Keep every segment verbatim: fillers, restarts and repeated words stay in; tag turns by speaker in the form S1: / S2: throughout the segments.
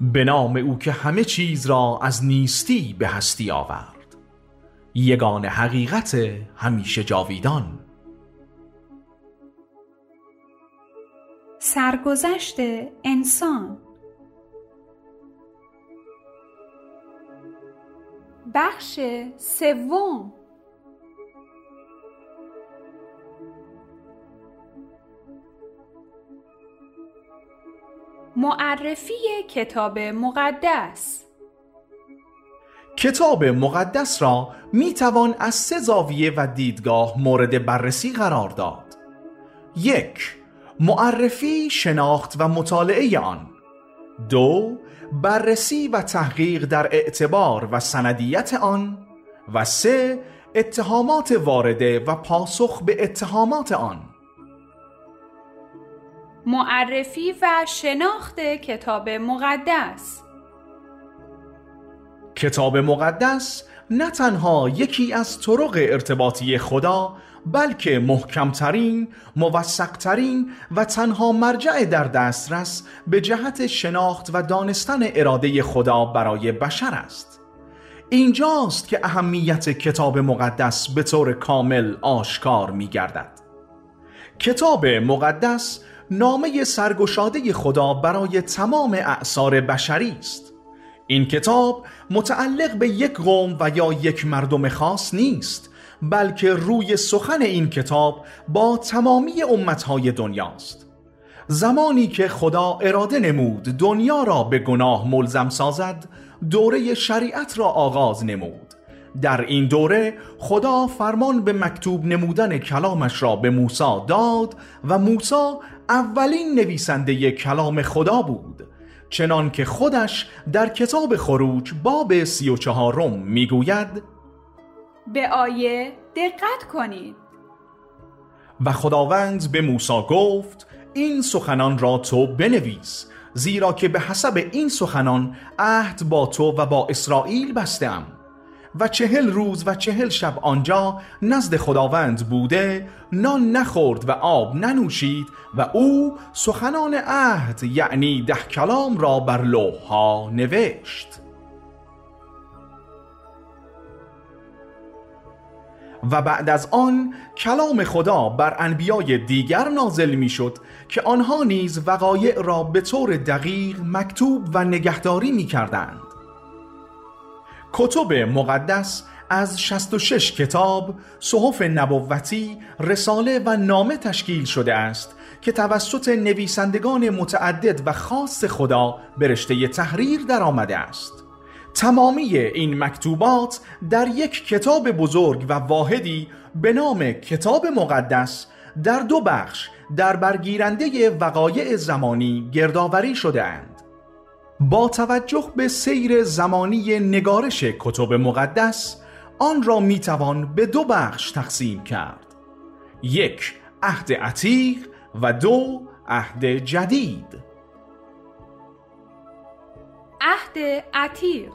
S1: به نام او که همه چیز را از نیستی به هستی آورد، یگان حقیقت همیشه جاویدان.
S2: سرگذشت انسان. بخش سوم. معرفی کتاب مقدس.
S1: کتاب مقدس را می توان از سه زاویه و دیدگاه مورد بررسی قرار داد. یک، معرفی، شناخت و مطالعه آن. دو، بررسی و تحقیق در اعتبار و سندیت آن. و سه، اتهامات وارده و پاسخ به اتهامات آن.
S2: معرفی و شناخت کتاب مقدس.
S1: کتاب مقدس نه تنها یکی از طرق ارتباطی خدا، بلکه محکمترین، موثقترین و تنها مرجع در دسترس به جهت شناخت و دانستن اراده خدا برای بشر است. اینجاست که اهمیت کتاب مقدس به طور کامل آشکار می گردد. کتاب مقدس نامه سرگشاده خدا برای تمام اعصار بشری است. این کتاب متعلق به یک قوم و یا یک مردم خاص نیست، بلکه روی سخن این کتاب با تمامی امتهای دنیاست. زمانی که خدا اراده نمود دنیا را به گناه ملزم سازد، دوره شریعت را آغاز نمود. در این دوره خدا فرمان به مکتوب نمودن کلامش را به موسی داد و موسی اولین نویسنده کلام خدا بود، چنان که خودش در کتاب خروج باب سی و چهارم میگوید:
S2: به آیه دقت کنید.
S1: و خداوند به موسی گفت: این سخنان را تو بنویس، زیرا که به حسب این سخنان عهد با تو و با اسرائیل بستم. و چهل روز و چهل شب آنجا نزد خداوند بوده، نان نخورد و آب ننوشید و او سخنان عهد یعنی ده کلام را بر لوح‌ها نوشت. و بعد از آن کلام خدا بر انبیای دیگر نازل می شد که آنها نیز وقایع را به طور دقیق مکتوب و نگهداری می کردند. کتب مقدس از شصت و شش کتاب، صحف نبوتی، رساله و نامه تشکیل شده است که توسط نویسندگان متعدد و خاص خدا به رشته تحریر در آمده است. تمامی این مکتوبات در یک کتاب بزرگ و واحدی به نام کتاب مقدس در دو بخش در برگیرنده وقایع زمانی گردآوری شده اند. با توجه به سیر زمانی نگارش کتب مقدس، آن را میتوان به دو بخش تقسیم کرد: یک، عهد عتیق و دو، عهد جدید.
S2: عهد عتیق.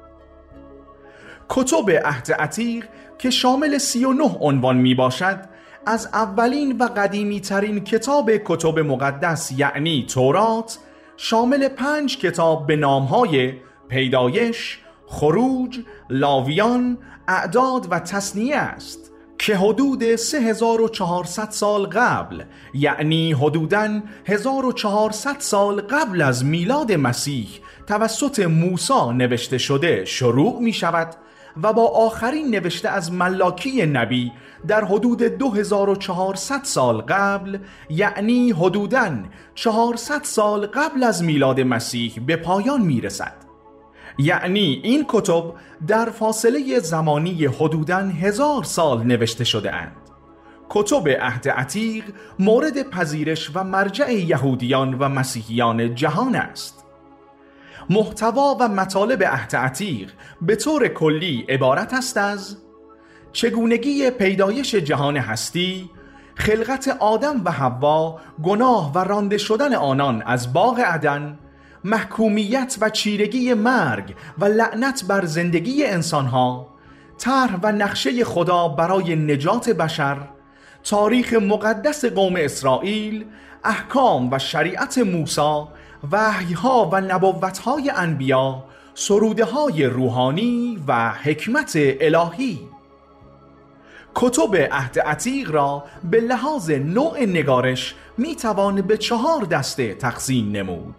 S1: کتب عهد عتیق که شامل سی و نه عنوان می باشد، از اولین و قدیمی ترین کتاب کتب مقدس یعنی تورات، شامل پنج کتاب به نامهای پیدایش، خروج، لاویان، اعداد و تثنیه است که حدود سه هزار و چهارصد سال قبل، یعنی حدوداً هزار و چهارصد سال قبل از میلاد مسیح توسط موسی نوشته شده شروع می شود و با آخرین نوشته از ملاکی نبی در حدود دو هزار و چهارصد سال قبل، یعنی حدوداً چهارصد سال قبل از میلاد مسیح به پایان می رسد. یعنی این کتب در فاصله زمانی حدوداً هزار سال نوشته شده اند. کتب عهد عتیق مورد پذیرش و مرجع یهودیان و مسیحیان جهان است. محتوا و مطالب عهد عتیق به طور کلی عبارت است از چگونگی پیدایش جهان هستی، خلقت آدم و حوا، گناه و رانده شدن آنان از باغ عدن، محکومیت و چیرگی مرگ و لعنت بر زندگی انسانها، طرح و نقشه خدا برای نجات بشر، تاریخ مقدس قوم اسرائیل، احکام و شریعت موسی وحی‌ها و نبوت‌های انبیا، سروده‌های روحانی و حکمت الهی. کتب عهد عتیق را به لحاظ نوع نگارش میتوان به چهار دسته تقسیم نمود.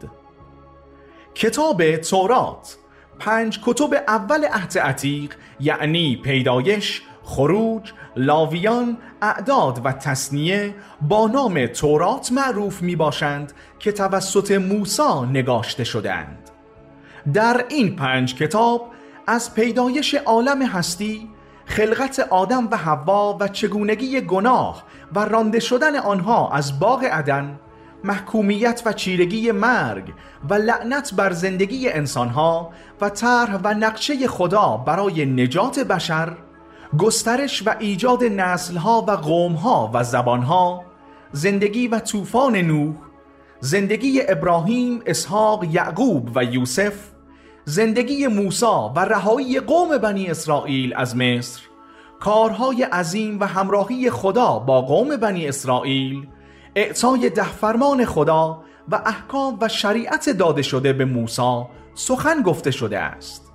S1: کتاب تورات، پنج کتب اول عهد عتیق یعنی پیدایش، خروج، لاویان، اعداد و تثنیه با نام تورات معروف می باشند که توسط موسی نگاشته شدند. در این پنج کتاب از پیدایش عالم هستی، خلقت آدم و حوا و چگونگی گناه و رانده شدن آنها از باغ عدن، محکومیت و چیرگی مرگ و لعنت بر زندگی انسانها و طرح و نقشه خدا برای نجات بشر، گسترش و ایجاد نسلها و قومها و زبانها، زندگی و طوفان نوح، زندگی ابراهیم، اسحاق، یعقوب و یوسف، زندگی موسی و رهایی قوم بنی اسرائیل از مصر، کارهای عظیم و همراهی خدا با قوم بنی اسرائیل، اعطای ده فرمان خدا و احکام و شریعت داده شده به موسی سخن گفته شده است.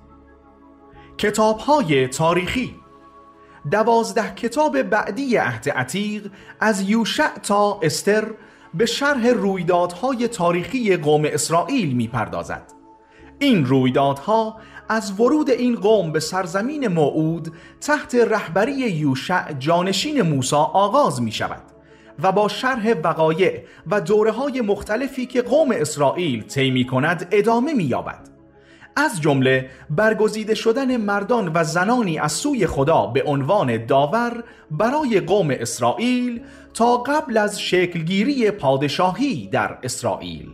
S1: کتاب‌های تاریخی، دوازده کتاب بعدی عهد عتیق از یوشع تا استر به شرح رویدادهای تاریخی قوم اسرائیل می‌پردازد. این رویدادها از ورود این قوم به سرزمین موعود تحت رهبری یوشع جانشین موسی آغاز می شود و با شرح وقایع و دوره‌های مختلفی که قوم اسرائیل طی می‌کند ادامه می‌یابد. از جمله برگزیده شدن مردان و زنانی از سوی خدا به عنوان داور برای قوم اسرائیل تا قبل از شکلگیری پادشاهی در اسرائیل.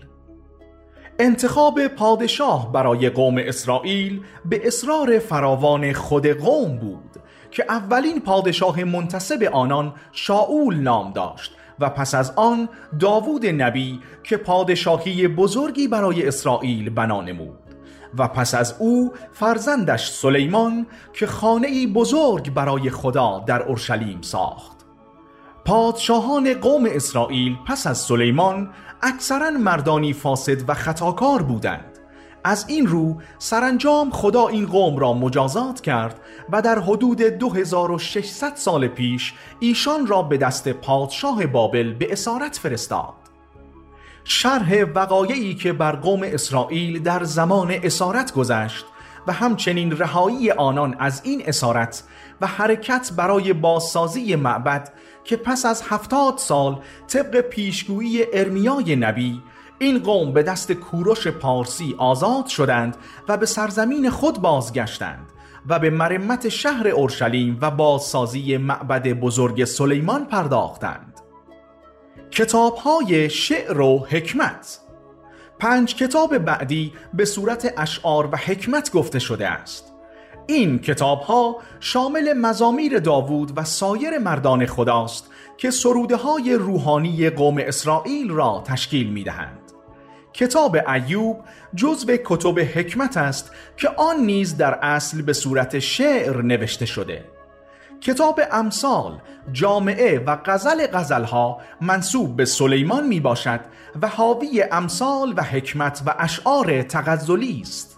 S1: انتخاب پادشاه برای قوم اسرائیل به اصرار فراوان خود قوم بود که اولین پادشاه منتسب آنان شاول نام داشت و پس از آن داوود نبی که پادشاهی بزرگی برای اسرائیل بنا نمود و پس از او فرزندش سلیمان که خانه‌ای بزرگ برای خدا در اورشلیم ساخت. پادشاهان قوم اسرائیل پس از سلیمان اکثراً مردانی فاسد و خطاکار بودند. از این رو سرانجام خدا این قوم را مجازات کرد و در حدود دو هزار و ششصد سال پیش ایشان را به دست پادشاه بابل به اسارت فرستاد. شرح وقایعی که بر قوم اسرائیل در زمان اسارت گذشت و همچنین رهایی آنان از این اسارت و حرکت برای بازسازی معبد که پس از هفتاد سال طبق پیشگویی ارمیای نبی این قوم به دست کوروش پارسی آزاد شدند و به سرزمین خود بازگشتند و به مرمت شهر اورشلیم و بازسازی معبد بزرگ سلیمان پرداختند. کتاب‌های شعر و حکمت، پنج کتاب بعدی به صورت اشعار و حکمت گفته شده است. این کتاب‌ها شامل مزامیر داوود و سایر مردان خداست که سروده‌های روحانی قوم اسرائیل را تشکیل می‌دهند. کتاب ایوب جزو کتب حکمت است که آن نیز در اصل به صورت شعر نوشته شده. کتاب امثال جامعه و غزل غزلها منسوب به سلیمان می باشد و حاوی امثال و حکمت و اشعار تغزلی است.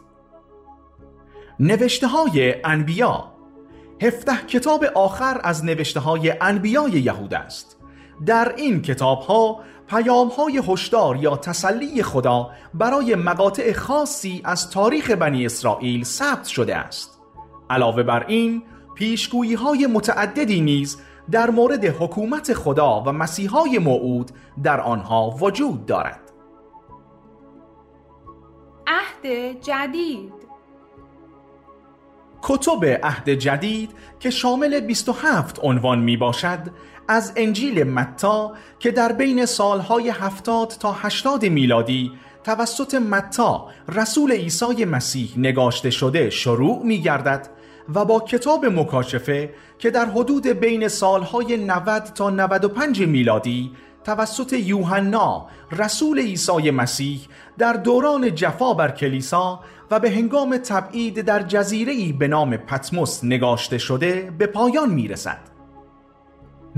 S1: نوشته های انبیا، هفده کتاب آخر از نوشته های انبیای یهود است. در این کتاب ها پیام های هشدار یا تسلی خدا برای مقاطع خاصی از تاریخ بنی اسرائیل ثبت شده است. علاوه بر این پیشگویی های متعددی نیز در مورد حکومت خدا و مسیحای موعود در آنها وجود دارد.
S2: عهد جدید،
S1: کتب عهد جدید که شامل بیست و هفت عنوان می باشد از انجیل متی که در بین سالهای هفتاد تا هشتاد میلادی توسط متی رسول عیسی مسیح نگاشته شده شروع می گردد و با کتاب مکاشفه که در حدود بین سالهای نود تا نود و پنج میلادی توسط یوحنا رسول عیسی مسیح در دوران جفا بر کلیسا و به هنگام تبعید در جزیره‌ای به نام پتموس نگاشته شده به پایان میرسد.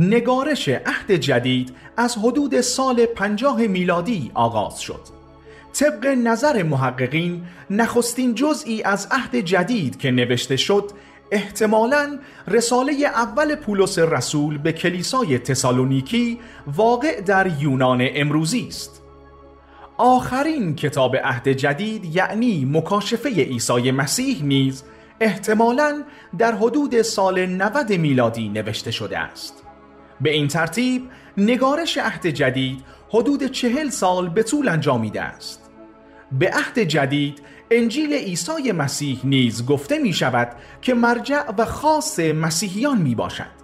S1: نگارش عهد جدید از حدود سال پنجاه میلادی آغاز شد. طبق نظر محققین نخستین جزئی از عهد جدید که نوشته شد احتمالاً رساله اول پولس رسول به کلیسای تسالونیکی واقع در یونان امروزی است. آخرین کتاب عهد جدید یعنی مکاشفه عیسی مسیح نیز احتمالاً در حدود سال نود میلادی نوشته شده است. به این ترتیب نگارش عهد جدید حدود چهل سال به طول انجامیده است. به عهد جدید انجیل عیسی مسیح نیز گفته می شود که مرجع و خاص مسیحیان می باشد.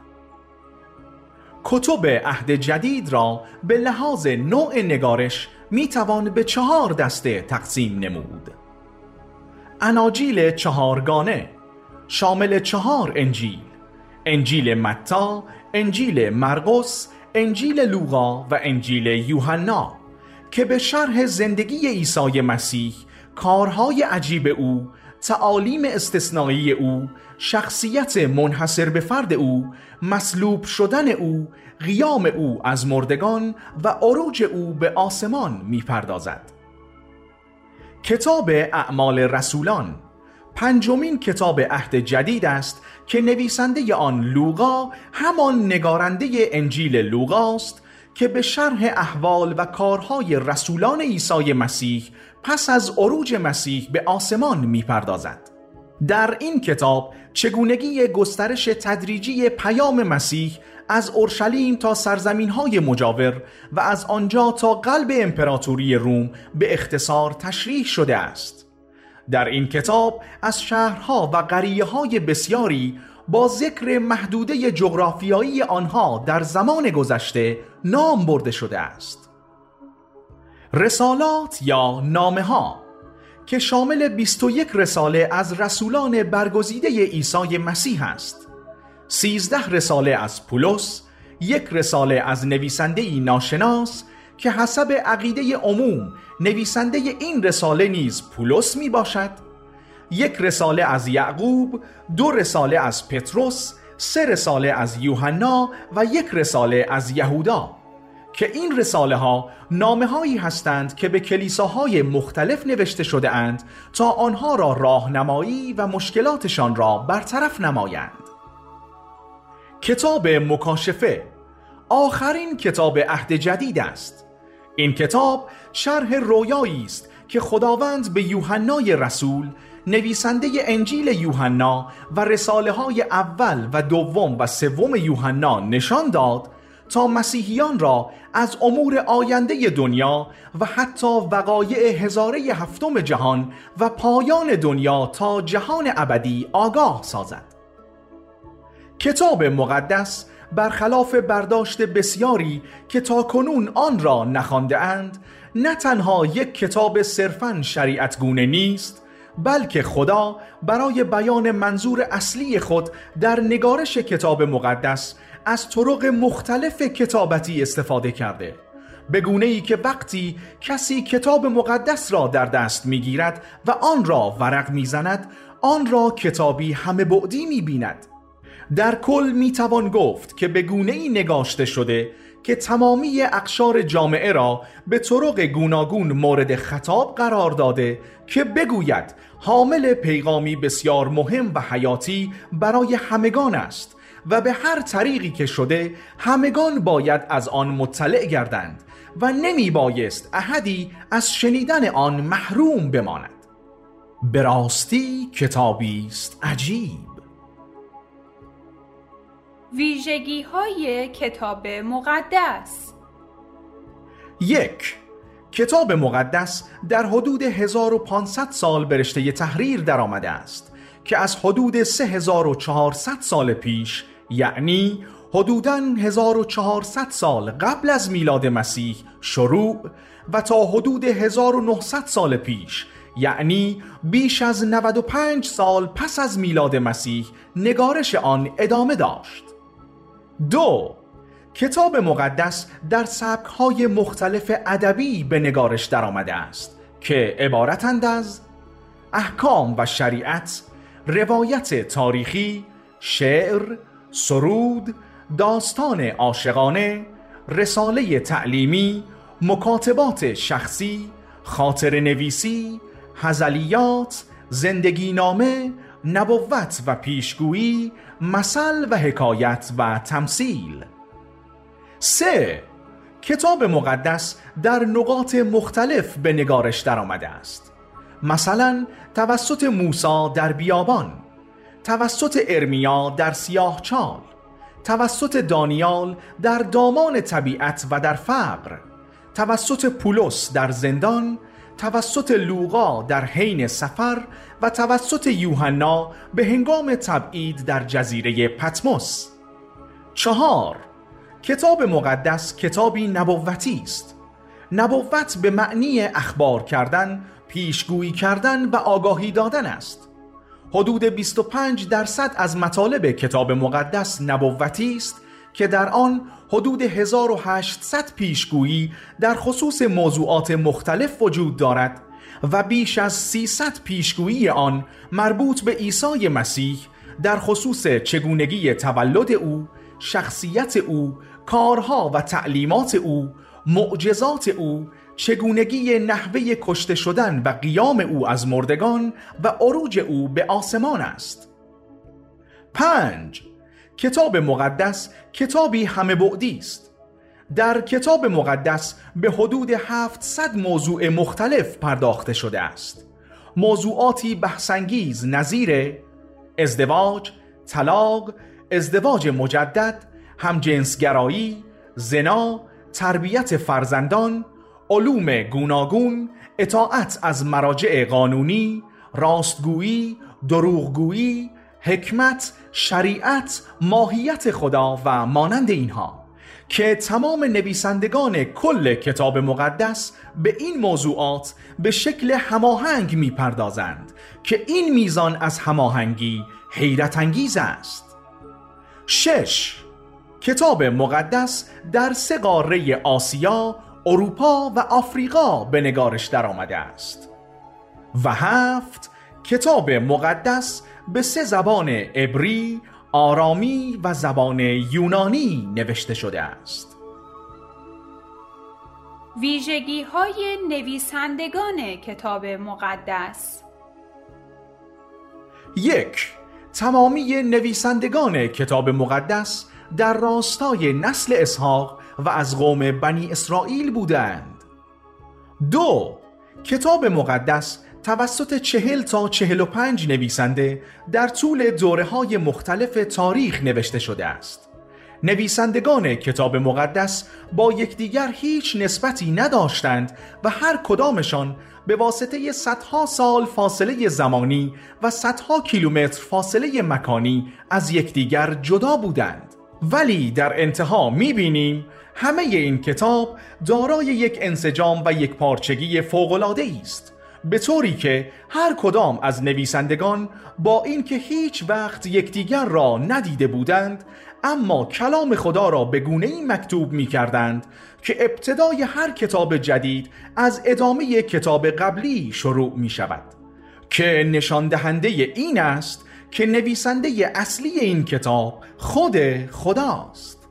S1: کتب عهد جدید را به لحاظ نوع نگارش می توان به چهار دسته تقسیم نمود. اناجیل چهارگانه شامل چهار انجیل: انجیل متی، انجیل مرقس، انجیل لوقا و انجیل یوحنا، که به شرح زندگی عیسی مسیح، کارهای عجیب او، تعالیم استثنایی او، شخصیت منحصر به فرد او، مصلوب شدن او، قیام او از مردگان و عروج او به آسمان می‌پردازد. کتاب اعمال رسولان پنجمین کتاب عهد جدید است که نویسنده آن لوقا همان نگارنده انجیل لوقاست که به شرح احوال و کارهای رسولان عیسی مسیح پس از عروج مسیح به آسمان می‌پردازد. در این کتاب چگونگی گسترش تدریجی پیام مسیح از اورشلیم تا سرزمین‌های مجاور و از آنجا تا قلب امپراتوری روم به اختصار تشریح شده است. در این کتاب از شهرها و قریه‌های بسیاری با ذکر محدوده جغرافیایی آنها در زمان گذشته نام برده شده است. رسالات یا نامه‌ها که شامل بیست و یک رساله از رسولان برگزیده عیسی مسیح است. سیزده رساله از پولس، یک رساله از نویسنده‌ای ناشناس که حسب عقیده عموم نویسنده این رساله نیز پولس می باشد، یک رساله از یعقوب، دو رساله از پتروس، سه رساله از یوحنا و یک رساله از یهودا، که این رساله ها نامه هایی هستند که به کلیساهای مختلف نوشته شده اند تا آنها را راهنمایی و مشکلاتشان را برطرف نمایند. کتاب مکاشفه آخرین کتاب عهد جدید است. این کتاب شرح رویایی است که خداوند به یوحنای رسول، نویسنده انجیل یوحنا و رساله های اول و دوم و سوم یوحنا نشان داد تا مسیحیان را از امور آینده دنیا و حتی وقایع هزاره هفتم جهان و پایان دنیا تا جهان ابدی آگاه سازد. کتاب مقدس برخلاف برداشت بسیاری که تاکنون آن را نخوانده اند، نه تنها یک کتاب صرفاً شریعتگونه نیست، بلکه خدا برای بیان منظور اصلی خود در نگارش کتاب مقدس از طرق مختلف کتابتی استفاده کرده، به گونه‌ای که وقتی کسی کتاب مقدس را در دست می‌گیرد و آن را ورق می‌زند، آن را کتابی همه بعدی می‌بیند. در کل میتوان گفت که به گونه‌ای نگاشته شده که تمامی اقشار جامعه را به طرق گوناگون مورد خطاب قرار داده که بگوید حامل پیغامی بسیار مهم و حیاتی برای همگان است و به هر طریقی که شده همگان باید از آن مطلع گردند و نمی بایست احدی از شنیدن آن محروم بماند. به راستی کتابی است عجیب.
S2: ویژگی های کتاب مقدس.
S1: یک، کتاب مقدس در حدود هزار و پانصد سال به رشته تحریر در آمده است که از حدود سه هزار و چهارصد سال پیش، یعنی حدوداً هزار و چهارصد سال قبل از میلاد مسیح شروع و تا حدود هزار و نهصد سال پیش، یعنی بیش از نود و پنج سال پس از میلاد مسیح، نگارش آن ادامه داشت. دو، کتاب مقدس در سبک‌های مختلف ادبی به نگارش در آمده است که عبارتند از احکام و شریعت، روایت تاریخی، شعر، سرود، داستان عاشقانه، رساله تعلیمی، مکاتبات شخصی، خاطر نویسی، هزلیات، زندگی نامه، نبوت و پیشگویی، مثل و حکایت و تمثیل. سه، کتاب مقدس در نقاط مختلف به نگارش در آمده است. مثلا توسط موسی در بیابان، توسط ارمیا در سیاه چال، توسط دانیال در دامان طبیعت و در فقر، توسط پولس در زندان، توسط لوقا در حین سفر و توسط یوحنا به هنگام تبعید در جزیره پتموس. چهار، کتاب مقدس کتابی نبوتی است. نبوت به معنی اخبار کردن، پیشگویی کردن و آگاهی دادن است. حدود بیست و پنج درصد از مطالب کتاب مقدس نبوتی است که در آن حدود هزار و هشتصد پیشگویی در خصوص موضوعات مختلف وجود دارد و بیش از سیصد پیشگویی آن مربوط به عیسی مسیح در خصوص چگونگی تولد او، شخصیت او، کارها و تعلیمات او، معجزات او، چگونگی نحوه کشته شدن و قیام او از مردگان و عروج او به آسمان است. پنج، کتاب مقدس کتابی همه بعدی است. در کتاب مقدس به حدود هفتصد موضوع مختلف پرداخته شده است. موضوعاتی بحث‌انگیز نظیر ازدواج، طلاق، ازدواج مجدد، همجنسگرایی، زنا، تربیت فرزندان، علوم گوناگون، اطاعت از مراجع قانونی، راستگویی، دروغگویی، حکمت، شریعت، ماهیت خدا و مانند اینها که تمام نویسندگان کل کتاب مقدس به این موضوعات به شکل هماهنگ می‌پردازند که این میزان از هماهنگی حیرت انگیز است. شش، کتاب مقدس در سه قاره آسیا، اروپا و آفریقا به نگارش در آمده است. و هفت، کتاب مقدس به سه زبان عبری، آرامی و زبان یونانی نوشته شده است.
S2: ویژگی های نویسندگان کتاب مقدس.
S1: یک، تمامی نویسندگان کتاب مقدس در راستای نسل اسحاق و از قوم بنی اسرائیل بودند. دو، کتاب مقدس توسط چهل تا چهل و پنج نویسنده در طول دوره‌های مختلف تاریخ نوشته شده است. نویسندگان کتاب مقدس با یکدیگر هیچ نسبتی نداشتند و هر کدامشان به واسطه صدها سال فاصله زمانی و صدها کیلومتر فاصله مکانی از یکدیگر جدا بودند. ولی در انتها می‌بینیم همه این کتاب دارای یک انسجام و یک پارچگی فوق‌العاده است، به طوری که هر کدام از نویسندگان با اینکه هیچ وقت یکدیگر را ندیده بودند، اما کلام خدا را به گونه‌ای مکتوب می‌کردند که ابتدای هر کتاب جدید از ادامه کتاب قبلی شروع می‌شود، که نشان دهنده این است که نویسنده اصلی این کتاب خود خداست.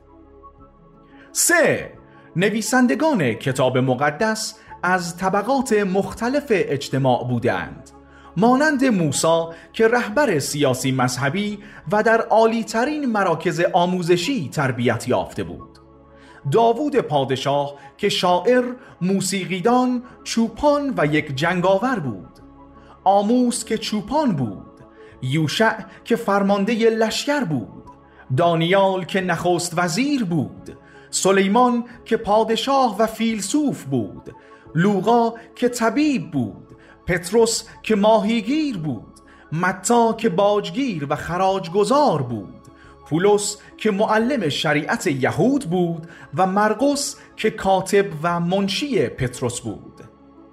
S1: سه، نویسندگان کتاب مقدس از طبقات مختلف اجتماع بودند، مانند موسی که رهبر سیاسی مذهبی و در عالی‌ترین مراکز آموزشی تربیت یافته بود، داوود پادشاه که شاعر، موسیقیدان، چوپان و یک جنگاور بود، آموس که چوپان بود، یوشع که فرمانده لشکر بود، دانیال که نخست وزیر بود، سلیمان که پادشاه و فیلسوف بود، لوقا که طبیب بود، پتروس که ماهیگیر بود، متی که باجگیر و خراجگزار بود، پولس که معلم شریعت یهود بود و مرقس که کاتب و منشی پتروس بود.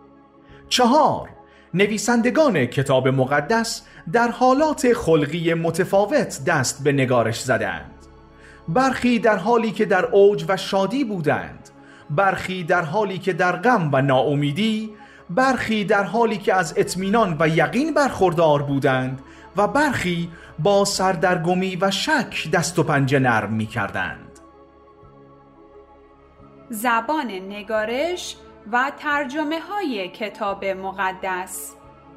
S1: چهار، نویسندگان کتاب مقدس در حالات خلقی متفاوت دست به نگارش زدند. برخی در حالی که در اوج و شادی بودند، برخی در حالی که در غم و ناامیدی، برخی در حالی که از اطمینان و یقین برخوردار بودند و برخی با سردرگمی و شک دست و پنجه نرم می کردند.
S2: زبان نگارش و ترجمه های کتاب مقدس.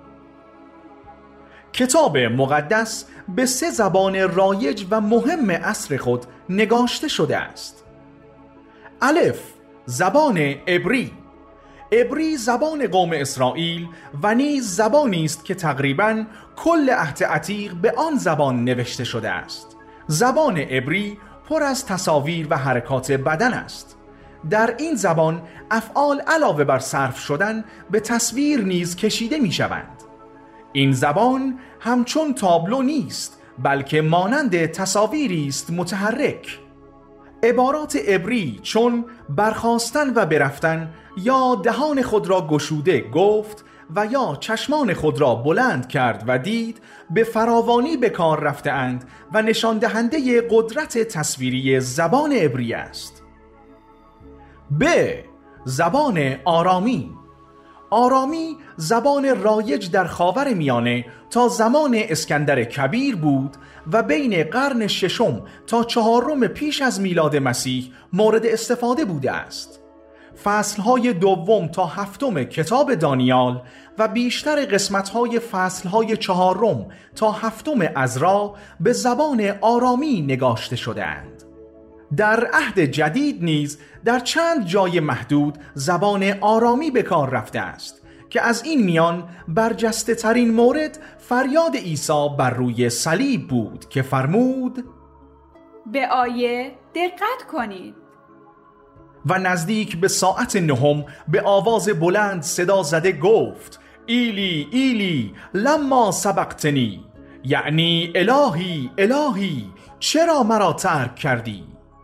S1: کتاب مقدس به سه زبان رایج و مهم عصر خود نگاشته شده است. الف، زبان عبری. عبری زبان قوم اسرائیل و نیز زبانی است که تقریباً کل عهد عتیق به آن زبان نوشته شده است. زبان عبری پر از تصاویر و حرکات بدن است. در این زبان افعال علاوه بر صرف شدن به تصویر نیز کشیده می شوند. این زبان همچون تابلو نیست، بلکه مانند تصاویری است متحرک. عبارات عبری چون برخاستن و برفتن یا دهان خود را گشوده گفت و یا چشمان خود را بلند کرد و دید به فراوانی به کار رفته اند و نشان دهنده قدرت تصویری زبان عبری است. ب، زبان آرامی. آرامی زبان رایج در خاور میانه تا زمان اسکندر کبیر بود و بین قرن ششم تا چهارم پیش از میلاد مسیح مورد استفاده بوده است. فصلهای دوم تا هفتم کتاب دانیال و بیشتر قسمتهای فصلهای چهارم تا هفتم عزرا به زبان آرامی نگاشته شده اند. در عهد جدید نیز در چند جای محدود زبان آرامی به کار رفته است که از این میان برجسته ترین مورد فریاد عیسی بر روی صلیب بود که فرمود
S2: به آیه دقت کنید.
S1: و نزدیک به ساعت نهم به آواز بلند صدا زده گفت ایلی ایلی لما سبقتنی، یعنی الهی الهی چرا مرا ترک کردی؟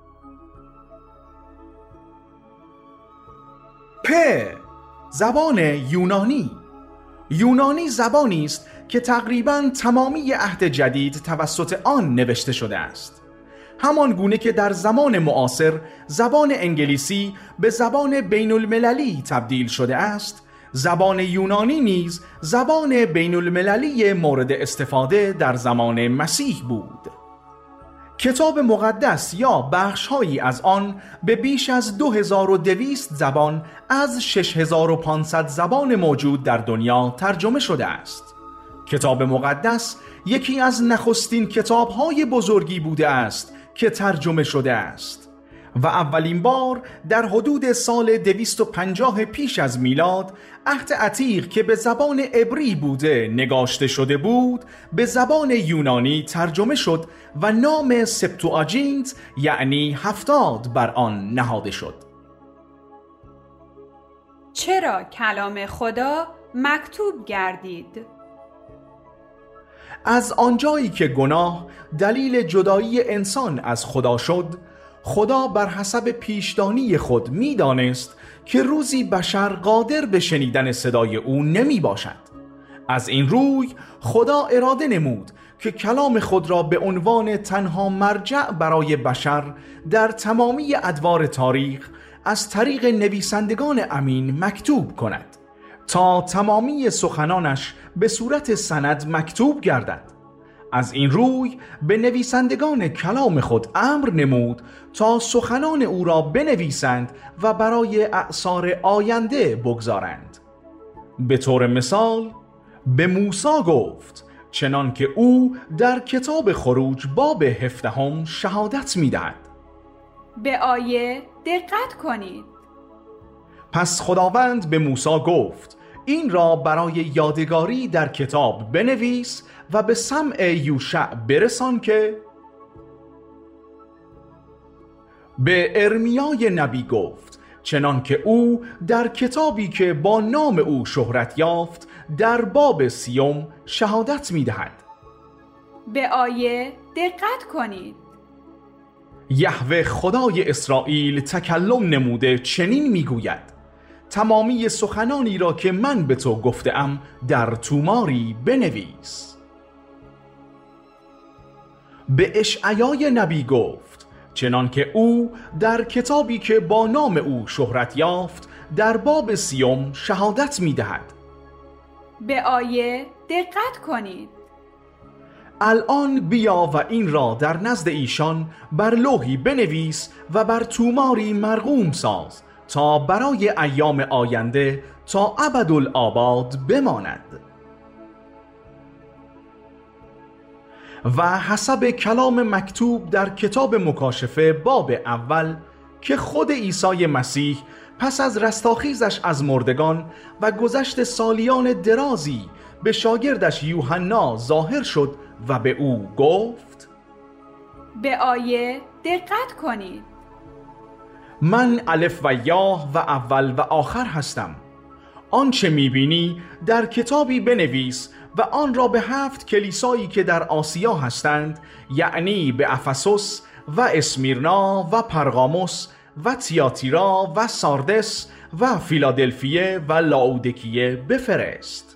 S1: پ، زبان یونانی. یونانی زبانی است که تقریباً تمامی عهد جدید توسط آن نوشته شده است. همان گونه که در زمان معاصر زبان انگلیسی به زبان بین المللی تبدیل شده است، زبان یونانی نیز زبان بین المللی مورد استفاده در زمان مسیح بود. کتاب مقدس یا بخش‌هایی از آن به بیش از دو هزار و دویست زبان از شش هزار و پانصد زبان موجود در دنیا ترجمه شده است. کتاب مقدس یکی از نخستین کتاب‌های بزرگی بوده است که ترجمه شده است و اولین بار در حدود سال دویست و پنجاه پیش از میلاد عهد عتیق که به زبان عبری بوده نگاشته شده بود به زبان یونانی ترجمه شد و نام سپتوآجینت یعنی هفتاد بر آن نهاده شد.
S2: چرا کلام خدا مکتوب گردید؟
S1: از آنجایی که گناه دلیل جدایی انسان از خدا شد، خدا بر حسب پیشدانی خود می دانست که روزی بشر قادر به شنیدن صدای او نمی باشد. از این روی خدا اراده نمود که کلام خود را به عنوان تنها مرجع برای بشر در تمامی ادوار تاریخ از طریق نویسندگان امین مکتوب کند تا تمامی سخنانش به صورت سند مکتوب گردد. از این روی به نویسندگان کلام خود امر نمود تا سخنان او را بنویسند و برای اعصار آینده بگذارند. به طور مثال به موسی گفت، چنان که او در کتاب خروج باب هفدهم شهادت می‌دهد.
S2: به آیه دقت کنید.
S1: پس خداوند به موسی گفت این را برای یادگاری در کتاب بنویس و به سمع یوشع برسان که به ارمیای نبی گفت، چنان که او در کتابی که با نام او شهرت یافت در باب سیوم شهادت می‌دهد.
S2: به آیه دقت کنید.
S1: یهوه خدای اسرائیل تکلم نموده چنین میگوید، تمامی سخنانی را که من به تو گفتم در توماری بنویس. به اشعیای نبی گفت، چنان که او در کتابی که با نام او شهرت یافت در باب سیوم شهادت می‌دهد.
S2: به آیه دقت کنید.
S1: الان بیا و این را در نزد ایشان بر لوحی بنویس و بر توماری مرقوم ساز تا برای ایام آینده تا ابدالآباد بماند. و حسب کلام مکتوب در کتاب مکاشفه باب اول که خود عیسی مسیح پس از رستاخیزش از مردگان و گذشت سالیان درازی به شاگردش یوحنا ظاهر شد و به او گفت:
S2: به آیه دقت کنید.
S1: من الف و یا و اول و آخر هستم. آنچه میبینی در کتابی بنویس و آن را به هفت کلیسایی که در آسیا هستند، یعنی به افسوس و اسمیرنا و پرگاموس و تیاتیرا و ساردس و فیلادلفیه و لاودیکیه بفرست.